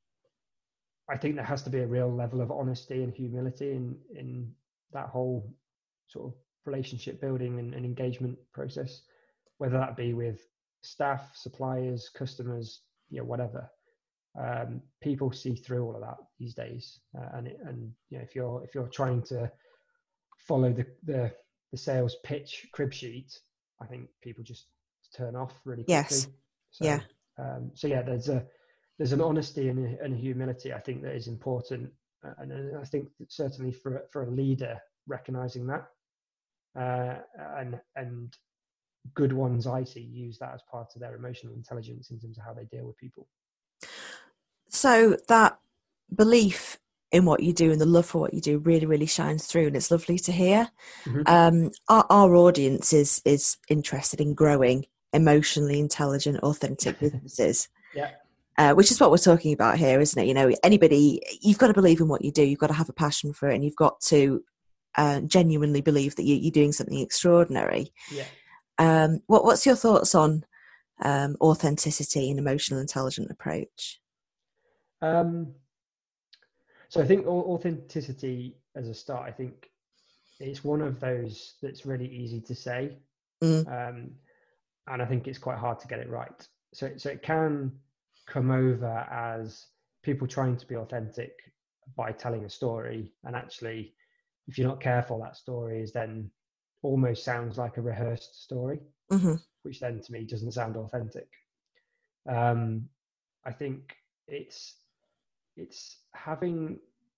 I think there has to be a real level of honesty and humility in in that whole sort of relationship building and, and engagement process, whether that be with staff, suppliers, customers, you know, whatever. Um, people see through all of that these days, uh, and it, and you know, if you're if you're trying to follow the, the the sales pitch crib sheet, I think people just turn off really quickly. Yes. So, Yeah. Um, so yeah, there's a there's an honesty and a, and a humility, I think, that is important, uh, and, and I think that certainly for for a leader, recognizing that, uh, and and good ones I see use that as part of their emotional intelligence in terms of how they deal with people. So that belief in what you do and the love for what you do really, really shines through, and it's lovely to hear. Mm-hmm. Um, our, our audience is is interested in growing emotionally intelligent, authentic businesses. Yeah. Uh, which is what we're talking about here, isn't it? You know, anybody, you've got to believe in what you do. You've got to have a passion for it, and you've got to uh, genuinely believe that you, you're doing something extraordinary. Yeah. Um, what, what's your thoughts on um, authenticity and emotional intelligent approach? Um, so I think authenticity as a start, I think it's one of those that's really easy to say. Mm. Um, and I think it's quite hard to get it right. So, so it can come over as people trying to be authentic by telling a story, and actually, if you're not careful, that story is then almost sounds like a rehearsed story, mm-hmm. which then to me doesn't sound authentic. Um, I think it's it's having,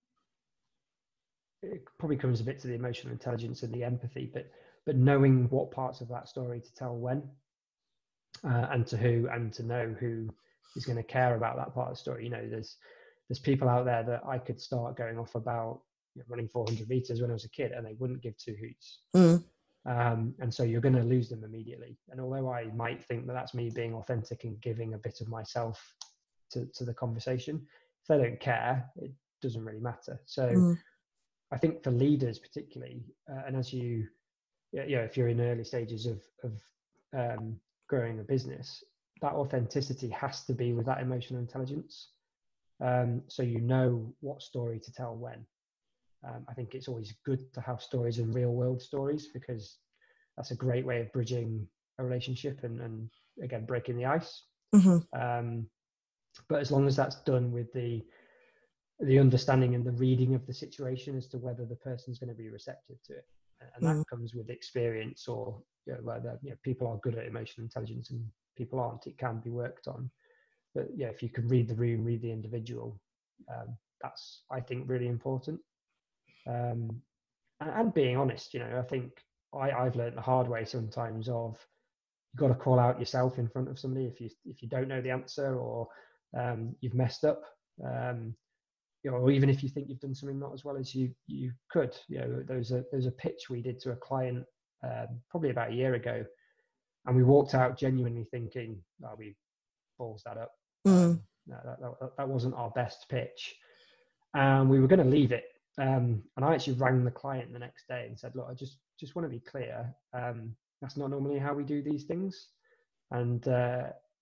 it probably comes a bit to the emotional intelligence and the empathy, but but knowing what parts of that story to tell when, uh, and to who, and to know who is going to care about that part of the story. You know, there's there's people out there that I could start going off about, you know, running four hundred meters when I was a kid, and they wouldn't give two hoots. Mm. Um, and so you're going to lose them immediately. And although I might think that that's me being authentic and giving a bit of myself to, to the conversation, if they don't care, it doesn't really matter. So Mm. I think for leaders particularly, uh, and as you, you know, if you're in early stages of, of um, growing a business, that authenticity has to be with that emotional intelligence. Um, so you know what story to tell when. Um, I think it's always good to have stories and real world stories, because that's a great way of bridging a relationship and, and again, breaking the ice. Mm-hmm. Um, but as long as that's done with the the understanding and the reading of the situation as to whether the person's going to be receptive to it. And that mm. comes with experience, or, you know, whether, you know, people are good at emotional intelligence and people aren't, it can be worked on. But yeah, if you can read the room, read the individual, um, that's, I think, really important. Um, and, and being honest, you know, I think I, I've learned the hard way sometimes of, you've got to call out yourself in front of somebody if you if you don't know the answer, or um, you've messed up, um, you know, or even if you think you've done something not as well as you you could. You know, there's a there's a pitch we did to a client um, probably about a year ago, and we walked out genuinely thinking, oh, we balls that up. Mm. Um, no, that, that that wasn't our best pitch, and we were going to leave it. Um, and I actually rang the client the next day and said, look, I just just want to be clear. Um, That's not normally how we do these things. And uh,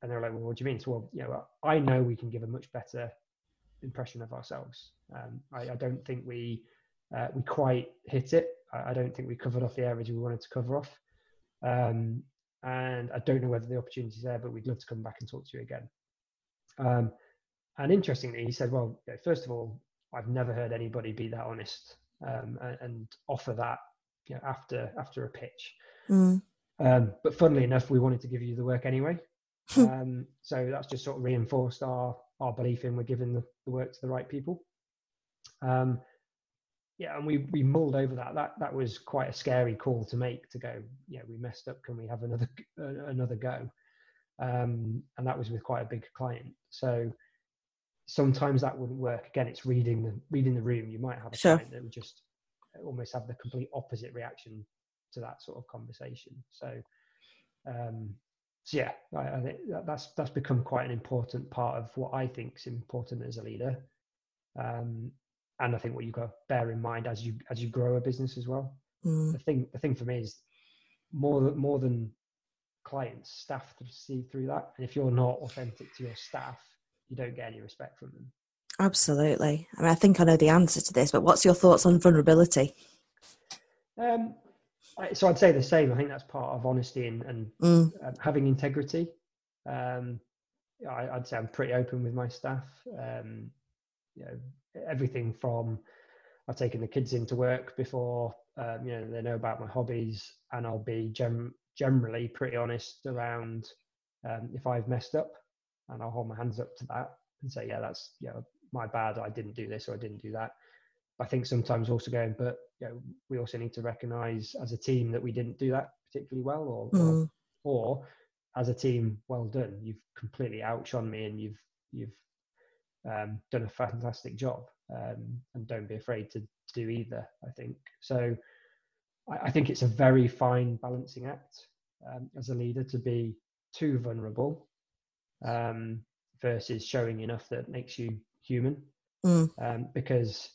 and they're like, well, what do you mean? So, well, you know, I know we can give a much better impression of ourselves. Um, I, I don't think we uh, we quite hit it. I, I don't think we covered off the areas we wanted to cover off. Um, and I don't know whether the opportunity is there, but we'd love to come back and talk to you again. Um, and interestingly, he said, well, you know, first of all, I've never heard anybody be that honest um, and, and offer that, you know, after after a pitch. Mm. Um, but funnily enough, we wanted to give you the work anyway. um, so that's just sort of reinforced our our belief in we're giving the, the work to the right people. Um, yeah, and we we mulled over that. That that was quite a scary call to make. To go, yeah, we messed up. Can we have another uh, another go? Um, and that was with quite a big client. So sometimes that wouldn't work. Again, it's reading the reading the room. You might have a Sure. client that would just almost have the complete opposite reaction to that sort of conversation. So, um, so yeah, I, I think that, that's that's become quite an important part of what I think is important as a leader. Um, and I think what you've got to bear in mind as you as you grow a business as well. Mm. The thing the thing for me is more than more than clients, staff to see through that. And if you're not authentic to your staff, you don't get any respect from them. Absolutely. I mean, I think I know the answer to this, but what's your thoughts on vulnerability? Um, I, so I'd say the same. I think that's part of honesty and, and Mm. um, having integrity. Um, I, I'd say I'm pretty open with my staff. Um, you know, everything from I've taken the kids into work before, um, you know, they know about my hobbies, and I'll be gem- generally pretty honest around um, if I've messed up, and I'll hold my hands up to that and say, yeah, that's, you know, my bad. I didn't do this or I didn't do that. I think sometimes also going, but you know, we also need to recognise as a team that we didn't do that particularly well, or, Mm. or, or as a team, well done. You've completely outshone me, and you've you've um, done a fantastic job. Um, and don't be afraid to, to do either. I think so. I, I think it's a very fine balancing act um, as a leader to be too vulnerable um, versus showing enough that makes you human. Mm. Um, because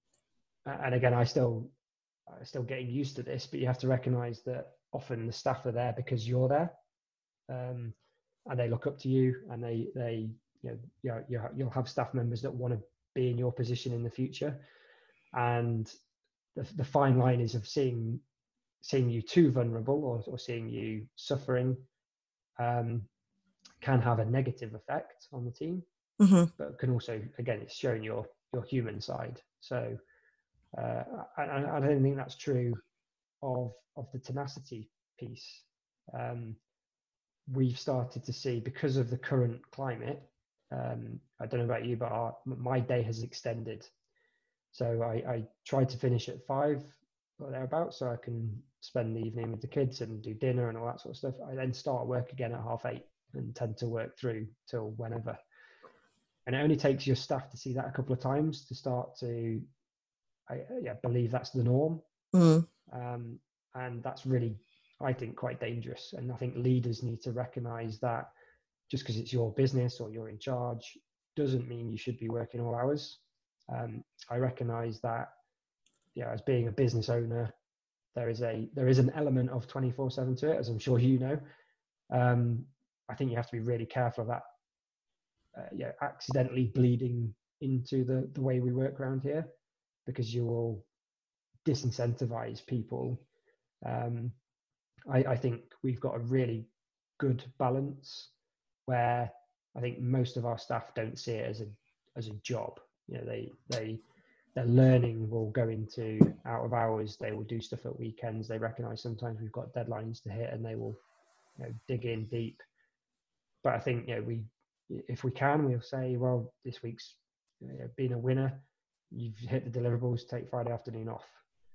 and again, I still, I'm still getting used to this, but you have to recognise that often the staff are there because you're there, um, and they look up to you, and they, they, you know, you know, you'll have staff members that want to be in your position in the future, and the, the fine line is of seeing, seeing you too vulnerable or, or seeing you suffering, um, can have a negative effect on the team, Mm-hmm. but can also, again, it's showing your your human side. So. Uh, I, I don't think that's true of of the tenacity piece. Um, we've started to see, because of the current climate, um, I don't know about you, but our, my day has extended. So I, I try to finish at five or thereabouts, so I can spend the evening with the kids and do dinner and all that sort of stuff. I then start work again at half eight and tend to work through till whenever. And it only takes your staff to see that a couple of times to start to I yeah, believe that's the norm. Mm. Um, and that's really, I think, quite dangerous. And I think leaders need to recognize that just because it's your business or you're in charge doesn't mean you should be working all hours. Um, I recognize that, you know, as being a business owner, there is a there is an element of twenty-four seven to it, as I'm sure you know. Um, I think you have to be really careful of that, uh, yeah, accidentally bleeding into the the way we work around here, because you will disincentivize people. Um, I, I think we've got a really good balance where I think most of our staff don't see it as a as a job. You know, they they their learning will go into out of hours. They will do stuff at weekends. They recognise sometimes we've got deadlines to hit, and they will, you know, dig in deep. But I think, you know, we if we can, we'll say, well, this week's, you know, been a winner. You've hit the deliverables. Take Friday afternoon off.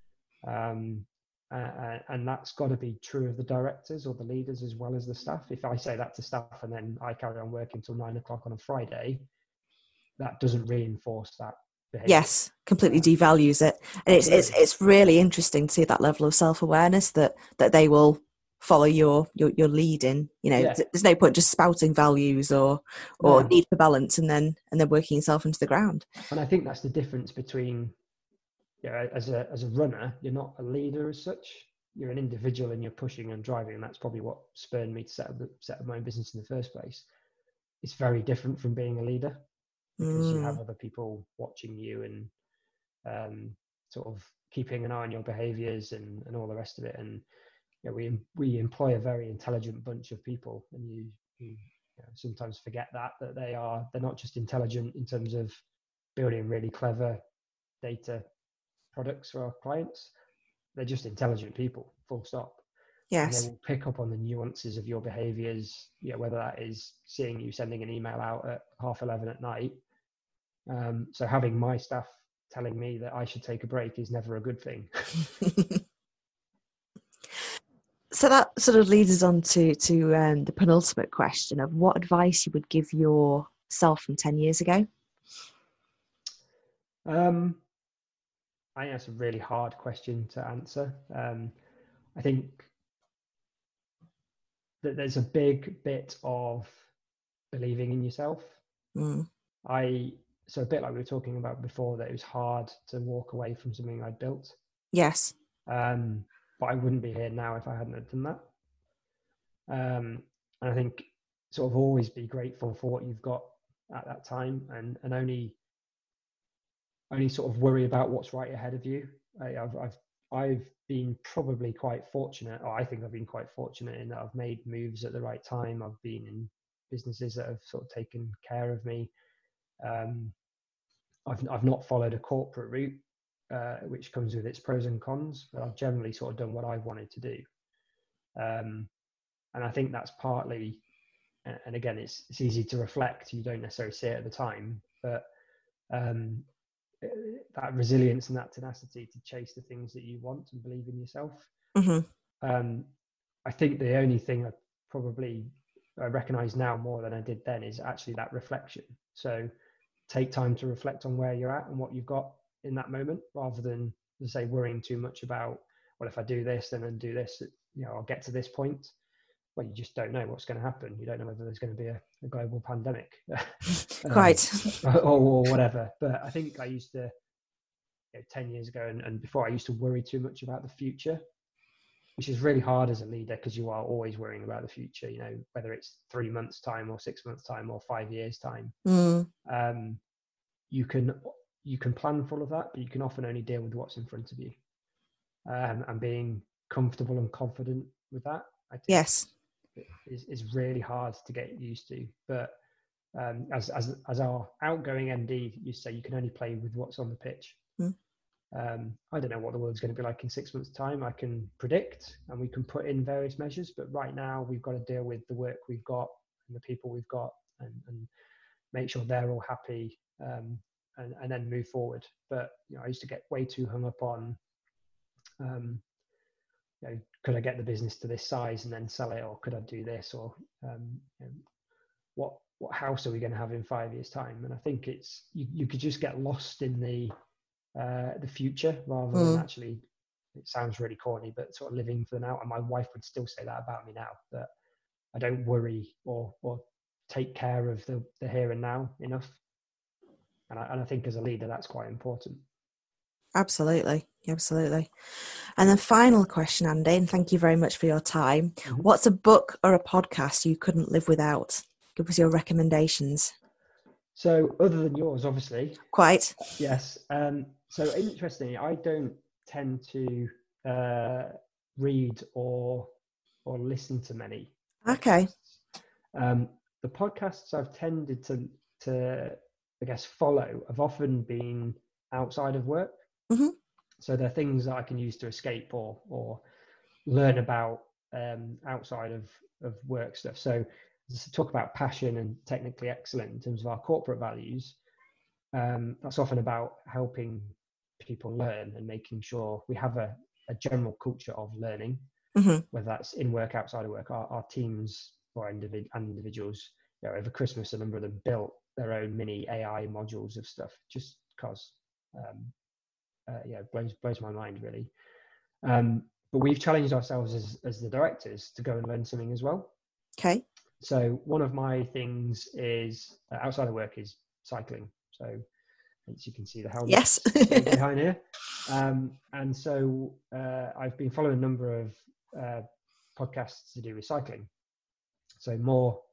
Um, uh, and that's got to be true of the directors or the leaders as well as the staff. If I say that to staff and then I carry on working till nine o'clock on a Friday, that doesn't reinforce that behaviour. Yes, completely devalues it, and it's it's it's really interesting to see that level of self awareness that that they will follow your your your lead in. You know, Yeah. there's no point just spouting values or or No. need for balance and then and then working yourself into the ground. And I think that's the difference between, you know, as a as a runner, you're not a leader as such. You're an individual and you're pushing and driving, and that's probably what spurred me to set up, the, set up my own business in the first place. it's very different from being a leader, because Mm. you have other people watching you and um, sort of keeping an eye on your behaviors and, and all the rest of it. And you know, we we employ a very intelligent bunch of people, and you, you, you know, sometimes forget that that they are they're not just intelligent in terms of building really clever data products for our clients. They're just intelligent people, full stop. And they Yes. will pick up on the nuances of your behaviors, you know, whether that is seeing you sending an email out at half eleven at night. Um, so having my staff telling me that I should take a break is never a good thing. So that sort of leads us on to, to um, the penultimate question of what advice you would give yourself from ten years ago? Um, I think that's a really hard question to answer. Um, I think that there's a big bit of believing in yourself. Mm. I so a bit like we were talking about before, that it was hard to walk away from something I built. Yes. Um, but I wouldn't be here now if I hadn't have done that. Um, and I think sort of always be grateful for what you've got at that time, and and only only sort of worry about what's right ahead of you. I, I've I've I've been probably quite fortunate, or I think I've been quite fortunate in that I've made moves at the right time. I've been in businesses that have sort of taken care of me. Um, I've I've not followed a corporate route, uh, which comes with its pros and cons, but I've generally sort of done what I wanted to do. Um, and I think that's partly, and again, it's it's easy to reflect. You don't necessarily see it at the time, but um, that resilience and that tenacity to chase the things that you want and believe in yourself. Mm-hmm. Um, I think the only thing I probably I recognize now more than I did then is actually that reflection. So take time to reflect on where you're at and what you've got in that moment, rather than, as I say, worrying too much about, well, if I do this, then I do this, you know, I'll get to this point. Well, you just don't know what's going to happen. You don't know whether there's going to be a, a global pandemic um, Quite. or, or whatever. But I think I used to, you know, ten years ago and, and before, I used to worry too much about the future, which is really hard as a leader, because you are always worrying about the future, you know, whether it's three months time or six months time or five years time. Mm. Um, you can you can plan for all of that, but you can often only deal with what's in front of you. Um, and being comfortable and confident with that, I think, Yes. is, is really hard to get used to. But um, as as as our outgoing M D used to say, you can only play with what's on the pitch. Mm. Um, I don't know what the world's going to be like in six months' time. I can predict, and we can put in various measures, but right now we've got to deal with the work we've got and the people we've got, and, and make sure they're all happy, um, and, and then move forward. But you know, I used to get way too hung up on, um, you know, could I get the business to this size and then sell it, or could I do this, or um, you know, what what house are we going to have in five years' time? And I think it's you, you could just get lost in the uh, the future rather Mm. than actually. It sounds really corny, but sort of living for the now. And my wife would still say that about me now, that I don't worry or or take care of the, the here and now enough. And I, and I think as a leader, that's quite important. Absolutely. Absolutely. And the final question, Andy, and thank you very much for your time. Mm-hmm. What's a book or a podcast you couldn't live without? Give us your recommendations. So other than yours, obviously. Quite. Yes. Um, so interestingly, I don't tend to uh, read or or listen to many podcasts. Okay. Um, the podcasts I've tended to, to, I guess, follow have often been outside of work. Mm-hmm. So they're things that I can use to escape or or learn about um, outside of, of work stuff. So to talk about passion and technically excellent in terms of our corporate values, um, that's often about helping people learn and making sure we have a, a general culture of learning, Mm-hmm. whether that's in work, outside of work. Our, our teams or individ- and individuals, you know, over Christmas, a number of them built their own mini A I modules of stuff just because, um, uh, yeah, it blows, blows my mind really. Um, but we've challenged ourselves as, as the directors to go and learn something as well. Okay. So one of my things is uh, outside of work is cycling. So as you can see the helmet Yes. behind here. Um, and so uh, I've been following a number of uh, podcasts to do with cycling. So more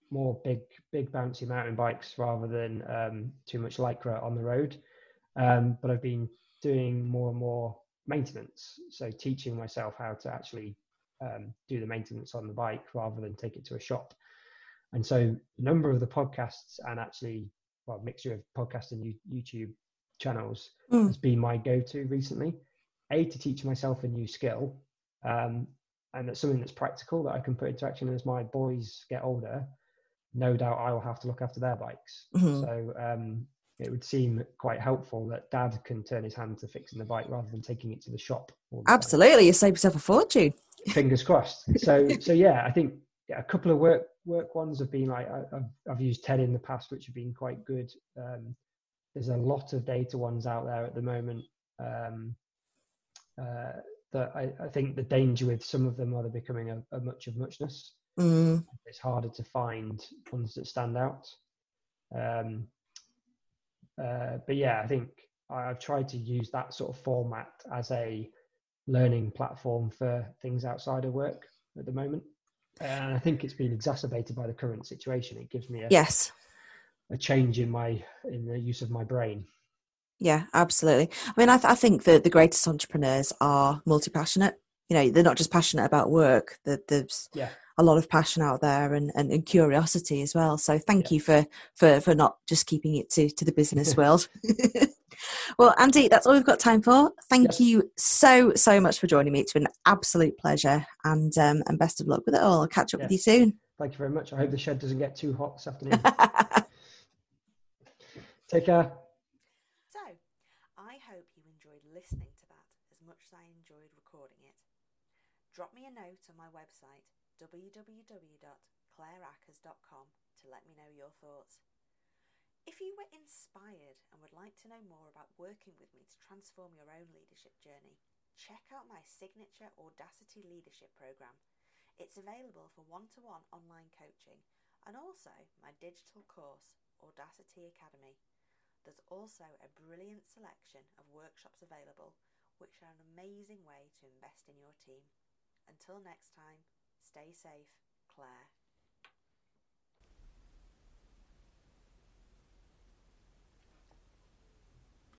more big, big bouncy mountain bikes rather than um, too much lycra on the road. Um, but I've been doing more and more maintenance, so teaching myself how to actually um, do the maintenance on the bike rather than take it to a shop. And so a number of the podcasts and actually, well, mixture of podcast and YouTube channels Mm. has been my go-to recently. A, to teach myself a new skill, um, and that's something that's practical that I can put into action as my boys get older. No doubt I will have to look after their bikes. Mm-hmm. So um, it would seem quite helpful that dad can turn his hand to fixing the bike rather than taking it to the shop all the Absolutely, time. you save yourself a fortune. Fingers crossed. So so yeah, I think yeah, a couple of work work ones have been like I, I've, I've used TED in the past, which have been quite good. Um, there's a lot of data ones out there at the moment. Um, uh, that I, I think the danger with some of them are they're becoming a, a much of muchness. Mm. It's harder to find ones that stand out. Um, uh, but yeah, I think I've tried to use that sort of format as a learning platform for things outside of work at the moment. And I think it's been exacerbated by the current situation. It gives me a, Yes. a change in my in the use of my brain. Yeah, absolutely. I mean, I, th- I think that the greatest entrepreneurs are multi-passionate. You know, they're not just passionate about work. That there's Yeah. a lot of passion out there and, and, and curiosity as well. So thank Yeah. you for, for, for not just keeping it to, to the business world. Well, Andy, that's all we've got time for. Thank Yes. you so, so much for joining me. It's been an absolute pleasure, and um, and best of luck with it all. I'll catch up Yeah. with you soon. Thank you very much. I hope the shed doesn't get too hot this afternoon. Take care. So, I hope you enjoyed listening to that as much as I enjoyed recording it. Drop me a note on my website, w w w dot claire ackers dot com, to let me know your thoughts. If you were inspired and would like to know more about working with me to transform your own leadership journey, check out my signature Audacity Leadership Programme. It's available for one-to-one online coaching and also my digital course, Audacity Academy. There's also a brilliant selection of workshops available, which are an amazing way to invest in your team. Until next time, stay safe, Claire.